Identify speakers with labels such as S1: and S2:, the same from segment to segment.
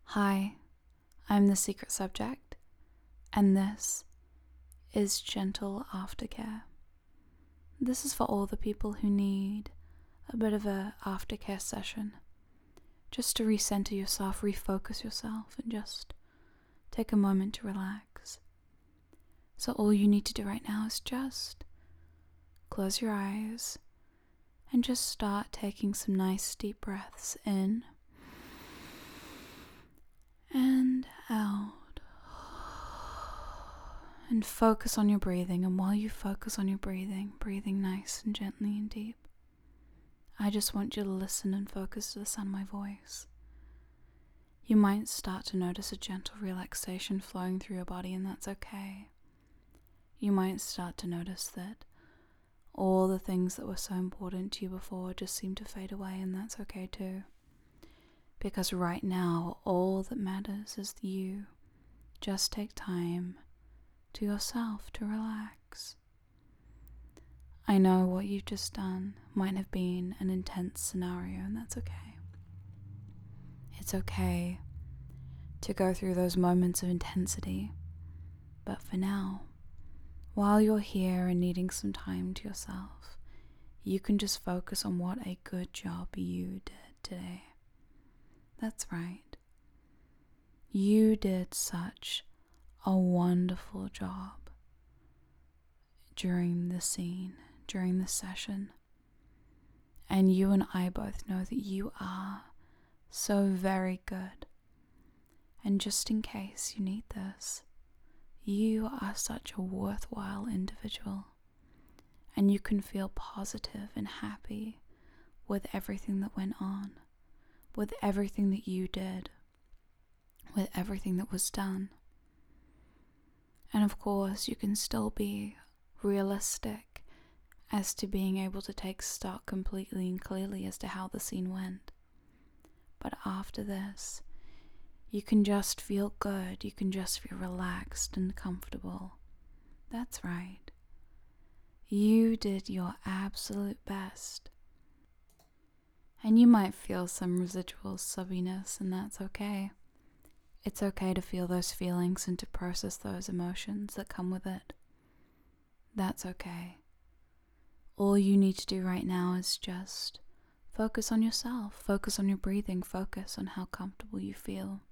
S1: Hi, I'm the Secret Subject, and this is Gentle Aftercare. This is for all the people who need a bit of a aftercare session, just to recenter yourself, refocus yourself, and just take a moment to relax. So all you need to do right now is just close your eyes and just start taking some nice deep breaths in and out, and focus on your breathing. And while you focus on your breathing nice and gently and deep, I just want you to listen and focus to the sound of my voice. You might start to notice a gentle relaxation flowing through your body, and that's okay. You might start to notice that all the things that were so important to you before just seem to fade away, and that's okay too. Because right now, all that matters is you. Just take time to yourself to relax. I know what you've just done might have been an intense scenario, and that's okay. It's okay to go through those moments of intensity, but for now, while you're here and needing some time to yourself, you can just focus on what a good job you did today. That's right. You did such a wonderful job during the scene, during the session. And you and I both know that you are so very good. And just in case you need this, you are such a worthwhile individual. And you can feel positive and happy with everything that went on, with everything that you did, with everything that was done. And of course, you can still be realistic as to being able to take stock completely and clearly as to how the scene went. But after this, you can just feel good, you can just feel relaxed and comfortable. That's right. You did your absolute best. And you might feel some residual subbiness, and that's okay. It's okay to feel those feelings and to process those emotions that come with it. That's okay. All you need to do right now is just focus on yourself, focus on your breathing, focus on how comfortable you feel.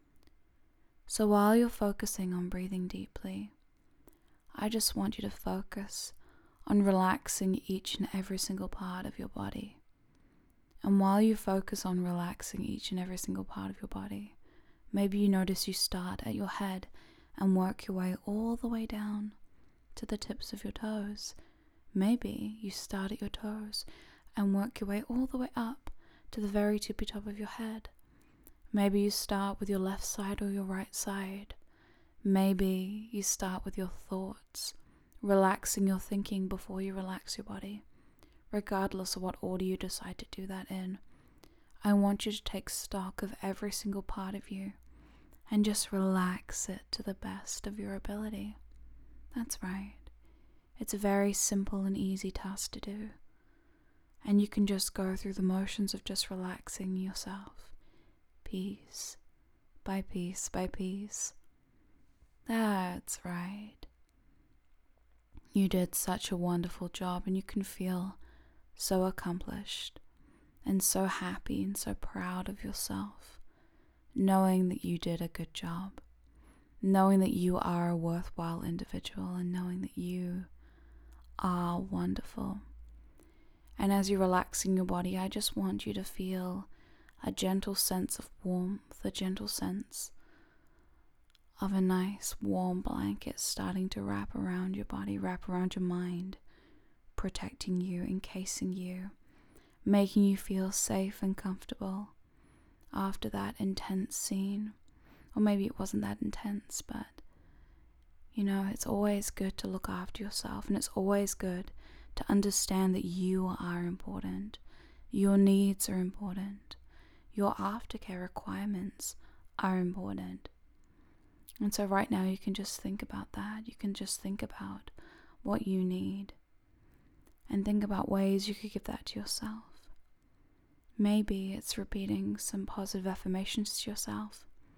S1: So while you're focusing on breathing deeply, I just want you to focus on relaxing each and every single part of your body. And while you focus on relaxing each and every single part of your body, maybe you notice you start at your head and work your way all the way down to the tips of your toes. Maybe you start at your toes and work your way all the way up to the very tippy top of your head. Maybe you start with your left side or your right side. Maybe you start with your thoughts, relaxing your thinking before you relax your body. Regardless of what order you decide to do that in, I want you to take stock of every single part of you and just relax it to the best of your ability. That's right. It's a very simple and easy task to do. And you can just go through the motions of just relaxing yourself, piece by piece by piece. That's right. You did such a wonderful job, and you can feel so accomplished and so happy and so proud of yourself, knowing that you did a good job, knowing that you are a worthwhile individual, and knowing that you are wonderful. And as you're relaxing your body, I just want you to feel a gentle sense of warmth, a gentle sense of a nice warm blanket starting to wrap around your body, wrap around your mind, protecting you, encasing you, making you feel safe and comfortable after that intense scene. Or maybe it wasn't that intense, but it's always good to look after yourself, and it's always good to understand that you are important. Your needs are important. Your aftercare requirements are important. And so right now you can just think about that. You can just think about what you need and think about ways you could give that to yourself. Maybe it's repeating some positive affirmations to yourself.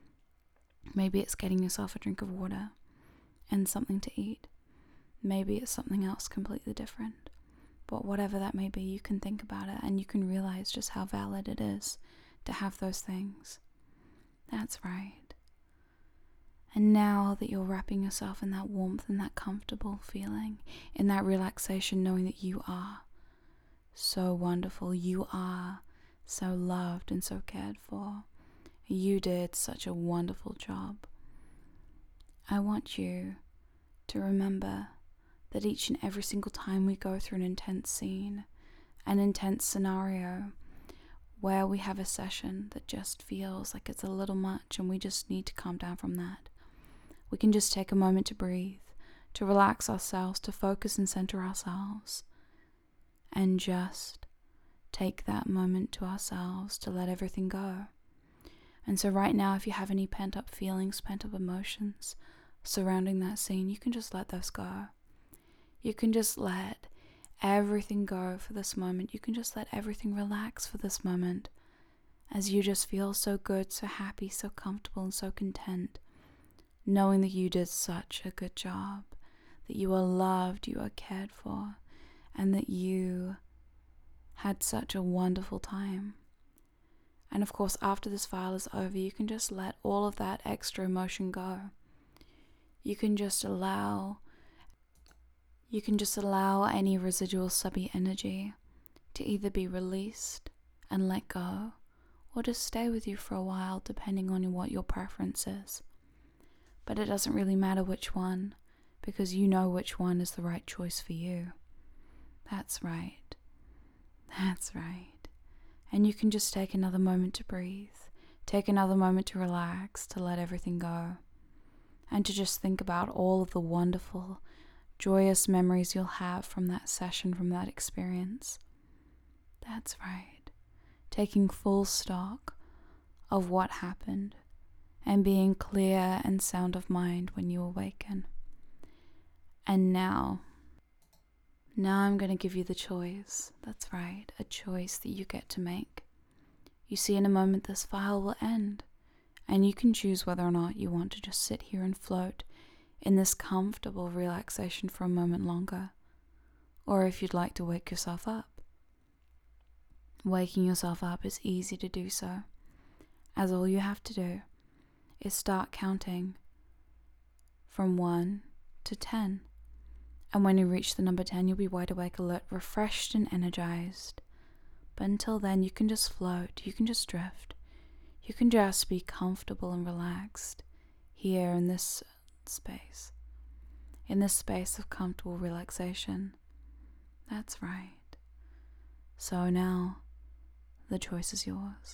S1: Maybe it's getting yourself a drink of water and something to eat. Maybe it's something else completely different. But whatever that may be, you can think about it and you can realize just how valid it is to have those things. That's right. And now that you're wrapping yourself in that warmth and that comfortable feeling, in that relaxation, knowing that you are so wonderful, you are so loved and so cared for, you did such a wonderful job. I want you to remember that each and every single time we go through an intense scene, an intense scenario, where we have a session that just feels like it's a little much and we just need to calm down from that, we can just take a moment to breathe, to relax ourselves, to focus and center ourselves, and just take that moment to ourselves to let everything go. And so right now, if you have any pent up feelings, pent up emotions surrounding that scene, you can just let those go. You can just let everything go for this moment. You can just let everything relax for this moment as you just feel so good, so happy, so comfortable, and so content, knowing that you did such a good job, that you are loved, you are cared for, and that you had such a wonderful time. And of course, after this file is over, you can just let all of that extra emotion go. You can just allow any residual subby energy to either be released and let go, or just stay with you for a while, depending on what your preference is. But it doesn't really matter which one, because you know which one is the right choice for you. That's right. That's right. And you can just take another moment to breathe, take another moment to relax, to let everything go, and to just think about all of the wonderful, joyous memories you'll have from that session, from that experience. That's right. Taking full stock of what happened and being clear and sound of mind when you awaken. And now I'm going to give you the choice. That's right, a choice that you get to make. You see, in a moment this file will end, and you can choose whether or not you want to just sit here and float in this comfortable relaxation for a moment longer, or if you'd like to wake yourself up. Waking yourself up is easy to do so, as all you have to do is start counting from 1 to 10. And when you reach the number 10, you'll be wide awake, alert, refreshed, and energized. But until then, you can just float, you can just drift, you can just be comfortable and relaxed here in this space of comfortable relaxation. That's right. So now, the choice is yours.